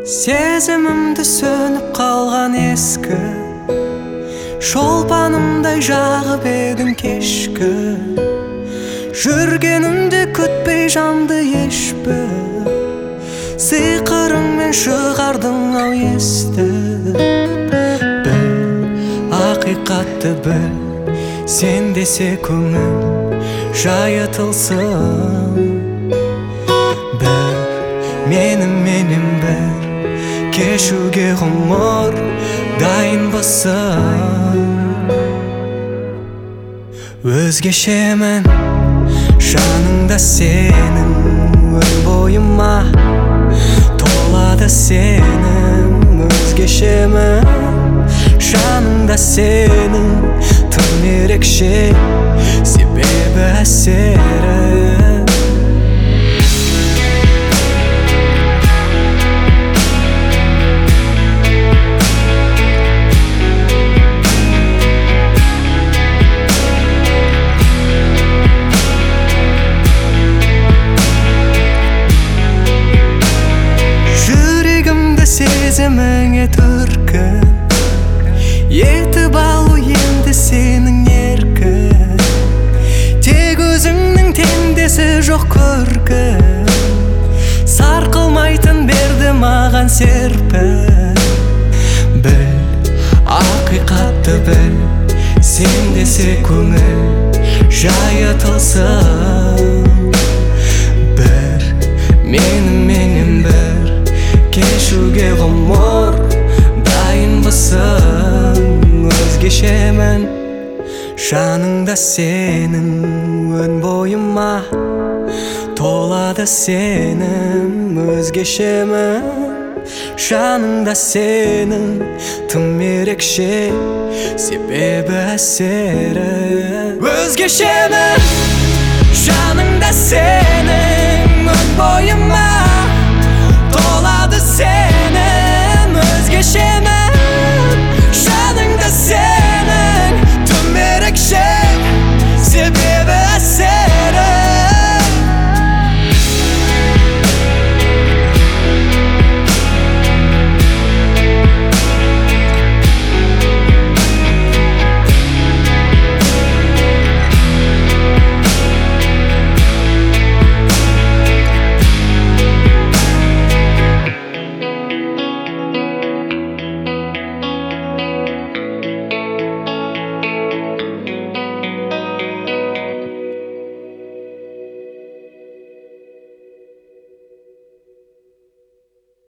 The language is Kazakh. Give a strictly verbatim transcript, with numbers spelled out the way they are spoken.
Сезімімді сөніп қалған ескі шолпанымдай жағып едің кешкі. Жүргенімде күтпей жанды ешбір сиқырыңмен шығардың ау есті. Біл, ақиқатты біл, сен десе көңіл жайытылсын. Бір менің менен бір кешуге ғұмыр дайынбысың. Өзгешемін жаныңда сенің, өн бойыма толады сенің. Өзгешемін жаныңда сенің, тым ерекше себебі әсерің. Сезіміңе түркін етіп алу енді сенің еркін. Тек өзіңнің теңдесі жоқ көркін, сарқылмайтын берді маған серпін. Біл, ақиқатты біл, сен десе көңіл жайытылсын. Бір менің менен бір кешуге ғұмыр дайынбысың. Өзгешемін жаныңда сенің, өн бойыма толады сенің. Өзгешемін жаныңда сенің, тым ерекше себебі әсерің. Өзгешемін жаның